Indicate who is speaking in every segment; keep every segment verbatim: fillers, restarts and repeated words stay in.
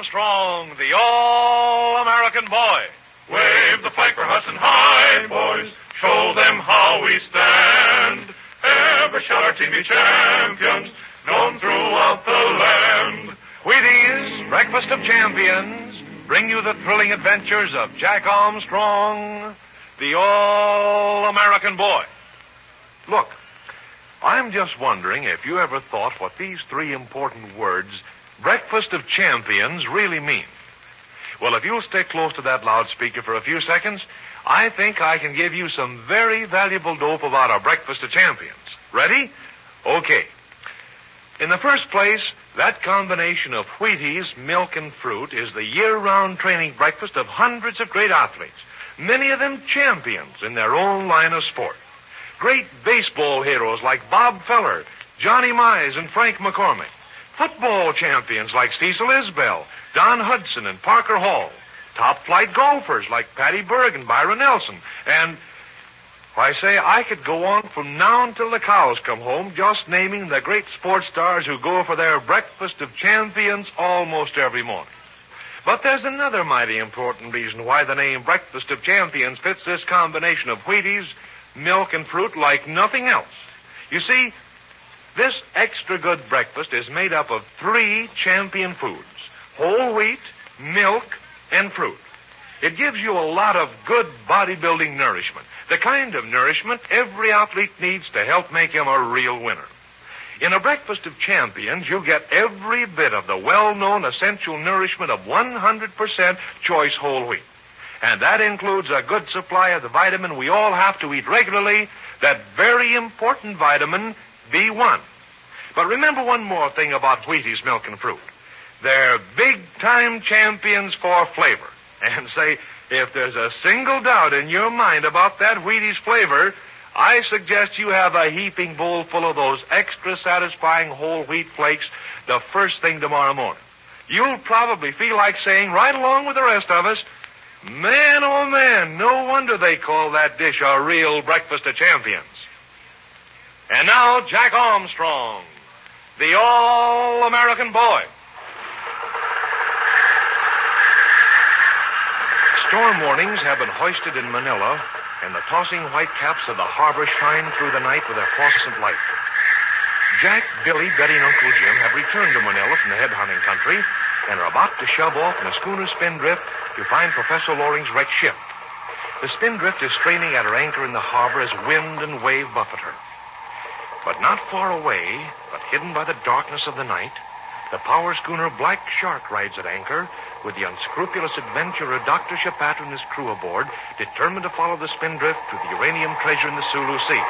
Speaker 1: Armstrong, the All-American Boy.
Speaker 2: Wave the flag for Hudson High, boys. Show them how we stand. Ever shall our team be champions, known throughout the land.
Speaker 1: Wheaties, Breakfast of Champions, bring you the thrilling adventures of Jack Armstrong, the All-American Boy. Look, I'm just wondering if you ever thought what these three important words, Breakfast of Champions, really mean. Well, if you'll stay close to that loudspeaker for a few seconds, I think I can give you some very valuable dope about our Breakfast of Champions. Ready? Okay. In the first place, that combination of Wheaties, milk, and fruit is the year-round training breakfast of hundreds of great athletes, many of them champions in their own line of sport. Great baseball heroes like Bob Feller, Johnny Mize, and Frank McCormick. Football champions like Cecil Isbell, Don Hudson, and Parker Hall. Top-flight golfers like Patty Berg and Byron Nelson. And, why, say, I could go on from now until the cows come home just naming the great sports stars who go for their Breakfast of Champions almost every morning. But there's another mighty important reason why the name Breakfast of Champions fits this combination of Wheaties, milk, and fruit like nothing else. You see, this extra good breakfast is made up of three champion foods: whole wheat, milk, and fruit. It gives you a lot of good bodybuilding nourishment, the kind of nourishment every athlete needs to help make him a real winner. In a Breakfast of Champions, you get every bit of the well-known essential nourishment of one hundred percent choice whole wheat. And that includes a good supply of the vitamin we all have to eat regularly, that very important vitamin B one. But remember one more thing about Wheaties, milk, and fruit. They're big-time champions for flavor. And say, if there's a single doubt in your mind about that Wheaties flavor, I suggest you have a heaping bowl full of those extra satisfying whole wheat flakes the first thing tomorrow morning. You'll probably feel like saying, right along with the rest of us, man, oh man, no wonder they call that dish a real Breakfast of Champions. And now, Jack Armstrong, the All-American Boy. Storm warnings have been hoisted in Manila, and the tossing white caps of the harbor shine through the night with their phosphorescent light. Jack, Billy, Betty, and Uncle Jim have returned to Manila from the head-hunting country and are about to shove off in a schooner spindrift to find Professor Loring's wrecked ship. The spindrift is straining at her anchor in the harbor as wind and wave buffet her. But not far away, but hidden by the darkness of the night, the power schooner Black Shark rides at anchor with the unscrupulous adventurer Doctor Chapato and his crew aboard, determined to follow the spindrift to the uranium treasure in the Sulu Sea.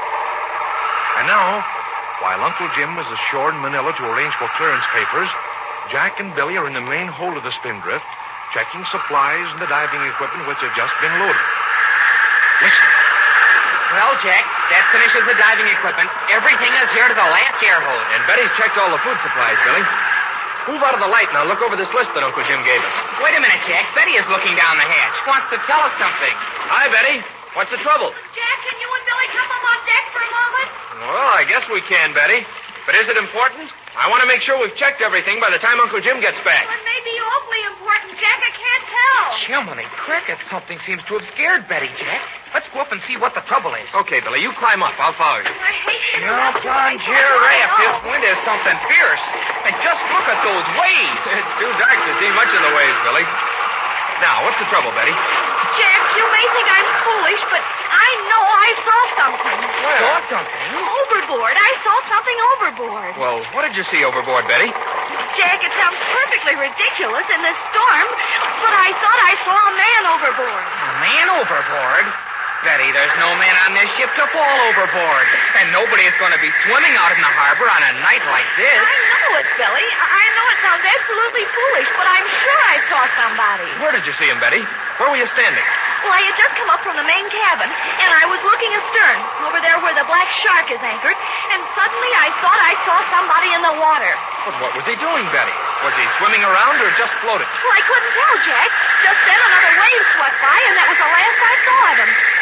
Speaker 1: And now, while Uncle Jim is ashore in Manila to arrange for clearance papers, Jack and Billy are in the main hold of the spindrift, checking supplies and the diving equipment which have just been loaded. Listen.
Speaker 3: Well, Jack, that finishes the diving equipment. Everything is here to the last air hose.
Speaker 4: And Betty's checked all the food supplies, Billy. Move out of the light now. Look over this list that Uncle Jim gave us.
Speaker 3: Wait a minute, Jack. Betty is looking down the hatch. Wants to tell us something.
Speaker 4: Hi, Betty. What's the trouble?
Speaker 5: Jack, can you and Billy come up on deck for a moment?
Speaker 4: Well, I guess we can, Betty. But is it important? I want to make sure we've checked everything by the time Uncle Jim gets back.
Speaker 5: Well, it may be awfully important, Jack. I can't tell.
Speaker 3: Jiminy cricket, something seems to have scared Betty, Jack. Let's go up and see what the trouble is.
Speaker 4: Okay, Billy, you climb up. I'll follow you.
Speaker 5: I hate to
Speaker 3: Jump on giraffe. This wind is something fierce. And just look at those waves.
Speaker 4: It's too dark to see much of the waves, Billy. Now, what's the trouble, Betty?
Speaker 5: Jack, you may think I'm foolish, but I know I saw something.
Speaker 4: Where?
Speaker 3: Saw something?
Speaker 5: Overboard. I saw something overboard.
Speaker 4: Well, what did you see overboard, Betty?
Speaker 5: Jack, it sounds perfectly ridiculous in this storm, but I thought I saw a man overboard.
Speaker 3: A man overboard? Betty, there's no man on this ship to fall overboard. And nobody is going to be swimming out in the harbor on a night like this.
Speaker 5: I know it, Billy. I know it sounds absolutely foolish, but I'm sure I saw somebody.
Speaker 4: Where did you see him, Betty? Where were you standing?
Speaker 5: Well, I had just come up from the main cabin, and I was looking astern, over there where the Black Shark is anchored, and suddenly I thought I saw somebody in the water.
Speaker 4: But what was he doing, Betty? Was he swimming around or just floating?
Speaker 5: Well, I couldn't tell, Jack. Just then another wave swept by, and that was the last I saw of him.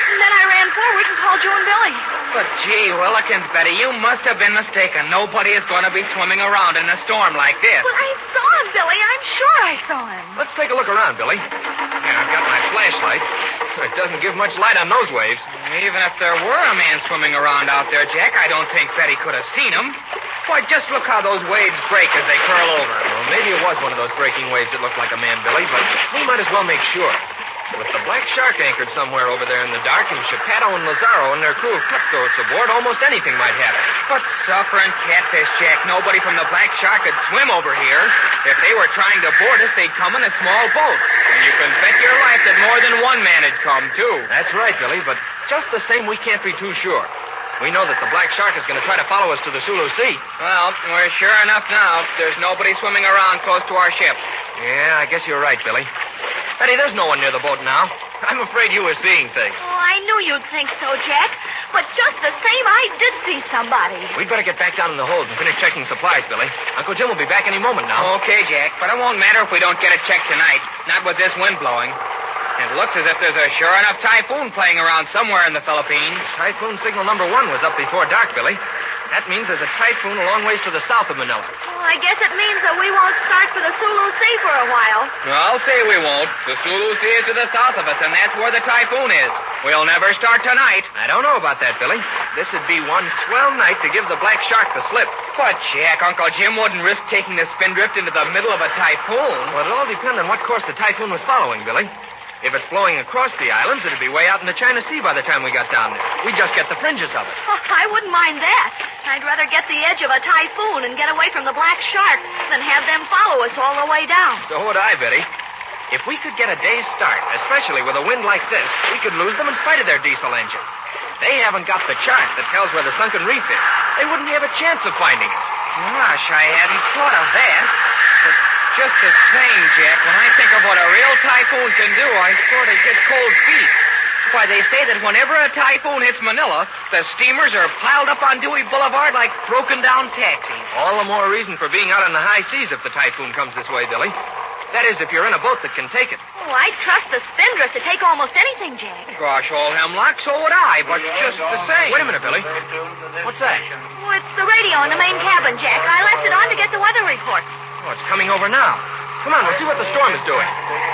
Speaker 5: And then I ran forward and called you and Billy.
Speaker 3: But gee, Willikins, Betty, you must have been mistaken. Nobody is going to be swimming around in a storm like this.
Speaker 5: Well, I saw him, Billy. I'm sure I saw him.
Speaker 4: Let's take a look around, Billy. Yeah, I've got my flashlight. It doesn't give much light on those waves.
Speaker 3: Even if there were a man swimming around out there, Jack, I don't think Betty could have seen him. Why, just look how those waves break as they curl over.
Speaker 4: Well, maybe it was one of those breaking waves that looked like a man, Billy, but we might as well make sure. With the Black Shark anchored somewhere over there in the dark, and Geppetto and Lazaro and their crew of cutthroats aboard, almost anything might happen.
Speaker 3: But suffering catfish, Jack, nobody from the Black Shark could swim over here. If they were trying to board us, they'd come in a small boat. And you can bet your life that more than one man had come, too.
Speaker 4: That's right, Billy, but just the same, we can't be too sure. We know that the Black Shark is going to try to follow us to the Sulu Sea.
Speaker 3: Well, we're sure enough now. There's nobody swimming around close to our ship.
Speaker 4: Yeah, I guess you're right, Billy. Betty, there's no one near the boat now. I'm afraid you were seeing things.
Speaker 5: Oh, I knew you'd think so, Jack. But just the same, I did see somebody.
Speaker 4: We'd better get back down in the hold and finish checking supplies, Billy. Uncle Jim will be back any moment now.
Speaker 3: Okay, Jack, but it won't matter if we don't get it checked tonight. Not with this wind blowing. It looks as if there's a sure enough typhoon playing around somewhere in the Philippines.
Speaker 4: Typhoon signal number one was up before dark, Billy. That means there's a typhoon a long ways to the south of Manila.
Speaker 5: Well, I guess it means that we won't start for the Sulu Sea for a while.
Speaker 3: Well, I'll say we won't. The Sulu Sea is to the south of us, and that's where the typhoon is. We'll never start tonight.
Speaker 4: I don't know about that, Billy. This would be one swell night to give the Black Shark the slip.
Speaker 3: But, Jack, Uncle Jim wouldn't risk taking the spindrift into the middle of a typhoon.
Speaker 4: Well, it'll all depend on what course the typhoon was following, Billy. If it's blowing across the islands, it'd be way out in the China Sea by the time we got down there. We'd just get the fringes of it.
Speaker 5: Oh, I wouldn't mind that. I'd rather get the edge of a typhoon and get away from the Black Shark than have them follow us all the way down.
Speaker 4: So would I, Betty. If we could get a day's start, especially with a wind like this, we could lose them in spite of their diesel engine. They haven't got the chart that tells where the sunken reef is. They wouldn't have a chance of finding us.
Speaker 3: Gosh, I hadn't thought of that. But just the same, Jack, when I think of what a real typhoon can do, I sort of get cold feet. Why, they say that whenever a typhoon hits Manila, the steamers are piled up on Dewey Boulevard like broken-down taxis.
Speaker 4: All the more reason for being out on the high seas if the typhoon comes this way, Billy. That is, if you're in a boat that can take it.
Speaker 5: Oh, I'd trust the spindrift to take almost anything, Jack.
Speaker 3: Gosh, old Hemlock, so would I, but just the same.
Speaker 4: Wait a minute, Billy. What's that?
Speaker 5: Oh, it's the radio in the main cabin, Jack. I left it on to get the weather report.
Speaker 4: Oh, it's coming over now. Come on, we'll see what the storm is doing.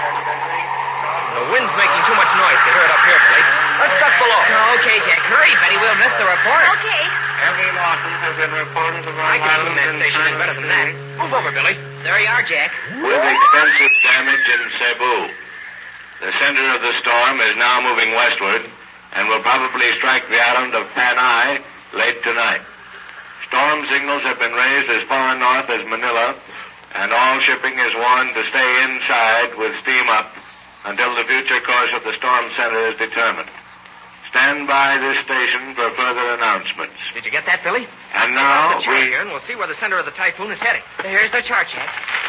Speaker 4: The wind's making too much noise to hear it up here, Billy. Let's duck below.
Speaker 3: Okay, Jack. Hurry, Betty. We'll miss the report.
Speaker 5: Okay.
Speaker 2: Heavy losses have been reported to
Speaker 4: I can tune that station in better than that. Move over, Billy.
Speaker 3: There you are, Jack.
Speaker 6: With extensive damage in Cebu. The center of the storm is now moving westward and will probably strike the island of Panay late tonight. Storm signals have been raised as far north as Manila, and all shipping is warned to stay inside with steam up until the future course of the storm center is determined. Stand by this station for further announcements.
Speaker 4: Did you get that, Billy?
Speaker 6: And now,
Speaker 4: the chart
Speaker 6: we...
Speaker 4: here, and we'll see where the center of the typhoon is heading.
Speaker 3: Here's the chart, Jack.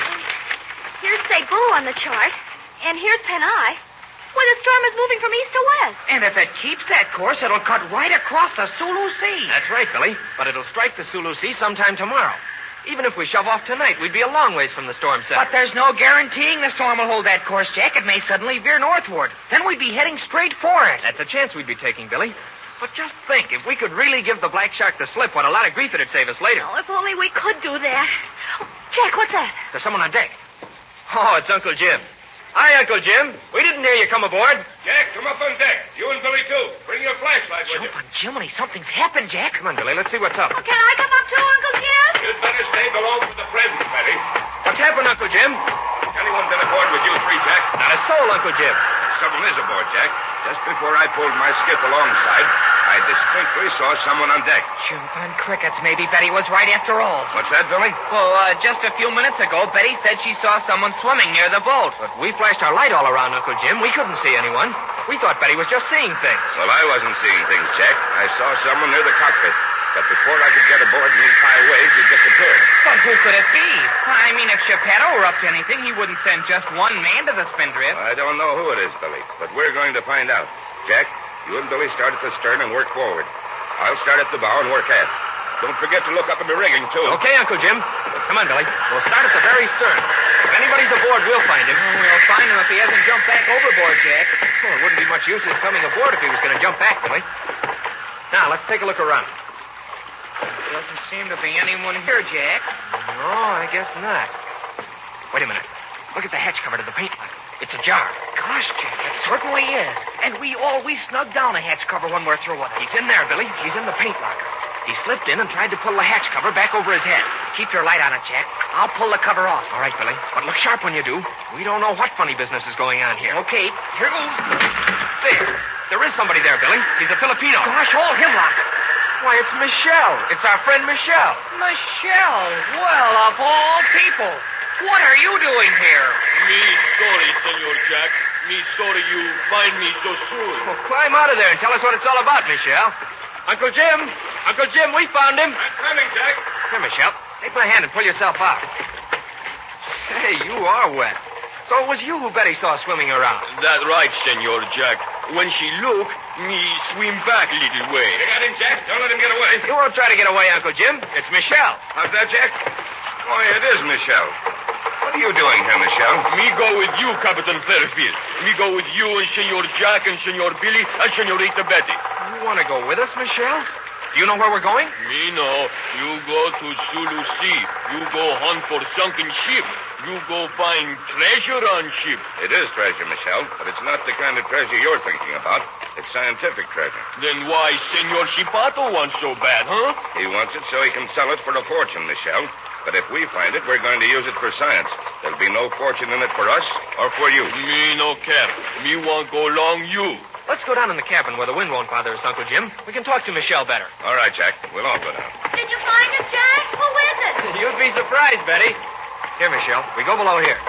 Speaker 5: Here's Cebu on the chart, and here's Panay. Why, the storm is moving from east to west.
Speaker 3: And if it keeps that course, it'll cut right across the Sulu Sea.
Speaker 4: That's right, Billy. But it'll strike the Sulu Sea sometime tomorrow. Even if we shove off tonight, we'd be a long ways from the storm center.
Speaker 3: But there's no guaranteeing the storm will hold that course, Jack. It may suddenly veer northward. Then we'd be heading straight for it.
Speaker 4: That's a chance we'd be taking, Billy. But just think, if we could really give the Black Shark the slip, what a lot of grief it'd save us later.
Speaker 5: Oh, if only we could do that. Oh, Jack, what's that?
Speaker 4: There's someone on deck. Oh, it's Uncle Jim. Hi, Uncle Jim. We didn't hear you come aboard.
Speaker 2: Jack, come up on deck. You and Billy, too. Bring your flashlight with you.
Speaker 3: Jump on Jiminy, something's happened, Jack.
Speaker 4: Come on, Billy. Let's see what's up.
Speaker 5: Oh, can I come up too, Uncle Jim?
Speaker 2: You'd better stay below for the present, Betty.
Speaker 4: What's happened, Uncle Jim?
Speaker 2: Anyone been aboard with you three, Jack?
Speaker 4: Not a soul, Uncle Jim.
Speaker 2: Someone is aboard, Jack. Just before I pulled my skiff alongside, I distinctly saw someone on deck.
Speaker 3: Jump on crickets. Maybe Betty was right after all.
Speaker 2: What's that, Billy?
Speaker 3: Well, uh, just a few minutes ago, Betty said she saw someone swimming near the boat.
Speaker 4: But we flashed our light all around, Uncle Jim. We couldn't see anyone. We thought Betty was just seeing things.
Speaker 2: Well, I wasn't seeing things, Jack. I saw someone near the cockpit. But before I could get aboard in these high waves, he disappeared.
Speaker 3: But who could it be? I mean, if Geppetto were up to anything, he wouldn't send just one man to the spindrift.
Speaker 2: I don't know who it is, Billy, but we're going to find out. Jack, you and Billy start at the stern and work forward. I'll start at the bow and work aft.
Speaker 1: Don't forget to look up at the rigging, too.
Speaker 4: Okay, Uncle Jim. Come on, Billy. We'll start at the very stern. If anybody's aboard, we'll find him.
Speaker 3: Oh, we'll find him if he hasn't jumped back overboard, Jack.
Speaker 4: Well, it wouldn't be much use his coming aboard if he was going to jump back, Billy. Now, let's take a look around.
Speaker 3: Doesn't seem to be anyone here, Jack.
Speaker 4: No, I guess not. Wait a minute. Look at the hatch cover to the paint locker. It's ajar.
Speaker 3: Gosh, Jack, it certainly is. And we always snug down a hatch cover when we're through with it.
Speaker 4: He's in there, Billy. He's in the paint locker. He slipped in and tried to pull the hatch cover back over his head.
Speaker 3: Keep your light on it, Jack. I'll pull the cover off.
Speaker 4: All right, Billy. But look sharp when you do. We don't know what funny business is going on here.
Speaker 3: Okay, here goes.
Speaker 4: There. There is somebody there, Billy. He's a Filipino.
Speaker 3: Gosh, all hemlock.
Speaker 4: Why, it's Michelle. It's our friend Michelle.
Speaker 3: Michelle. Well, of all people. What are you doing here?
Speaker 2: Me sorry, Senor Jack. Me sorry you find me so soon.
Speaker 4: Well, climb out of there and tell us what it's all about, Michelle. Uncle Jim. Uncle Jim, we found him.
Speaker 2: I'm coming, Jack.
Speaker 4: Here, Michelle. Take my hand and pull yourself out. Hey, you are wet. So it was you who Betty saw swimming around.
Speaker 2: That right, Senor Jack. When she look, me swim back a little way.
Speaker 1: You got him, Jack. Don't let him get away.
Speaker 4: You won't try to get away, Uncle Jim. It's Michelle.
Speaker 1: How's that, Jack? Why, it is Michelle. What are you doing here, Michelle?
Speaker 2: Me go with you, Captain Fairfield. Me go with you and Senor Jack and Senor Billy and Senorita Betty.
Speaker 4: You want to go with us, Michelle? Do you know where we're going?
Speaker 2: Me know. You go to Sulu Sea. You go hunt for sunken ship. You go find treasure on ship.
Speaker 1: It is treasure, Michelle, but it's not the kind of treasure you're thinking about. It's scientific treasure.
Speaker 2: Then why Senor Shipato wants so bad, huh?
Speaker 1: He wants it so he can sell it for a fortune, Michelle. But if we find it, we're going to use it for science. There'll be no fortune in it for us or for you.
Speaker 2: Me no care. Me want go along you.
Speaker 4: Let's go down in the cabin where the wind won't bother us, Uncle Jim. We can talk to Michelle better.
Speaker 1: All right, Jack. We'll all go down.
Speaker 5: Did you find it, Jack? Who is it?
Speaker 4: You'd be surprised, Betty. Here, Michelle. We go below here.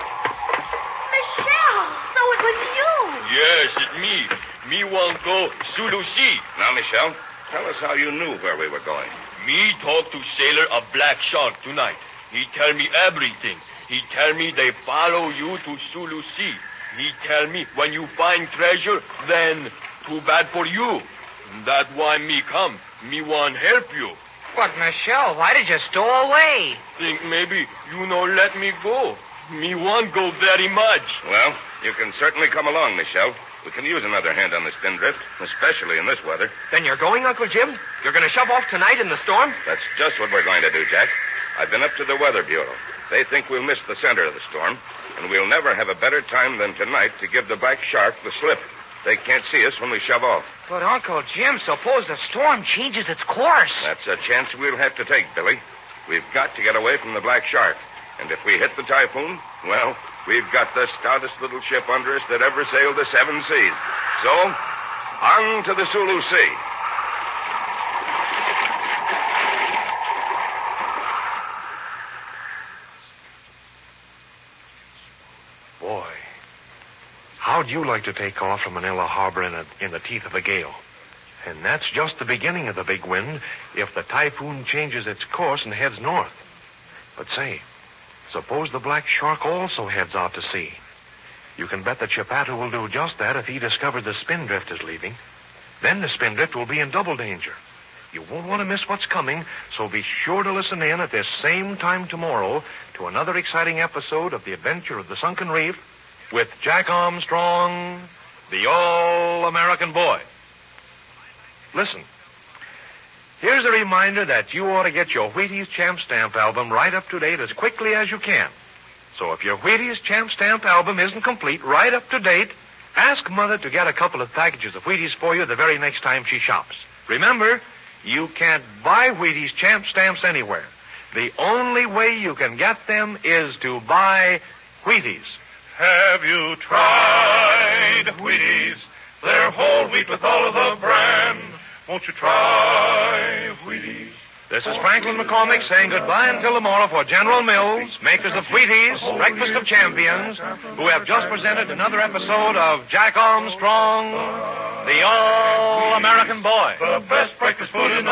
Speaker 5: Michelle. So it was you.
Speaker 2: Yes, it's me. Me want go Sulu Sea.
Speaker 1: Now, Michelle, tell us how you knew where we were going.
Speaker 2: Me talk to sailor of Black Shark tonight. He tell me everything. He tell me they follow you to Sulu Sea. He tell me when you find treasure, then too bad for you. That why me come. Me want help you.
Speaker 3: But, Michelle, why did you stow away?
Speaker 2: Think maybe you no let me go. Me want go very much.
Speaker 1: Well, you can certainly come along, Michelle. We can use another hand on the spindrift, especially in this weather.
Speaker 4: Then you're going, Uncle Jim? You're going to shove off tonight in the storm?
Speaker 1: That's just what we're going to do, Jack. I've been up to the Weather Bureau. They think we'll miss the center of the storm, and we'll never have a better time than tonight to give the Black Shark the slip. They can't see us when we shove off.
Speaker 3: But, Uncle Jim, suppose the storm changes its course.
Speaker 1: That's a chance we'll have to take, Billy. We've got to get away from the Black Shark. And if we hit the typhoon, well, we've got the stoutest little ship under us that ever sailed the seven seas. So, on to the Sulu Sea.
Speaker 7: Boy, how'd you like to take off from Manila Harbor in, a, in the teeth of a gale? And that's just the beginning of the big wind if the typhoon changes its course and heads north. But say, suppose the Black Shark also heads out to sea. You can bet that Chipato will do just that if he discovers the spindrift is leaving. Then the spindrift will be in double danger. You won't want to miss what's coming, so be sure to listen in at this same time tomorrow to another exciting episode of The Adventure of the Sunken Reef with Jack Armstrong, the All-American Boy. Listen, here's a reminder that you ought to get your Wheaties Champ Stamp album right up to date as quickly as you can. So if your Wheaties Champ Stamp album isn't complete, right up to date, ask Mother to get a couple of packages of Wheaties for you the very next time she shops. Remember, you can't buy Wheaties Champ Stamps anywhere. The only way you can get them is to buy Wheaties.
Speaker 2: Have you tried Wheaties? They're whole wheat with all of the bran. Won't you try Wheaties?
Speaker 7: This is Franklin McCormick saying goodbye until tomorrow for General Mills, makers of Wheaties, Breakfast of Champions, who have just presented another episode of Jack Armstrong, the All-American Boy.
Speaker 2: The best breakfast food in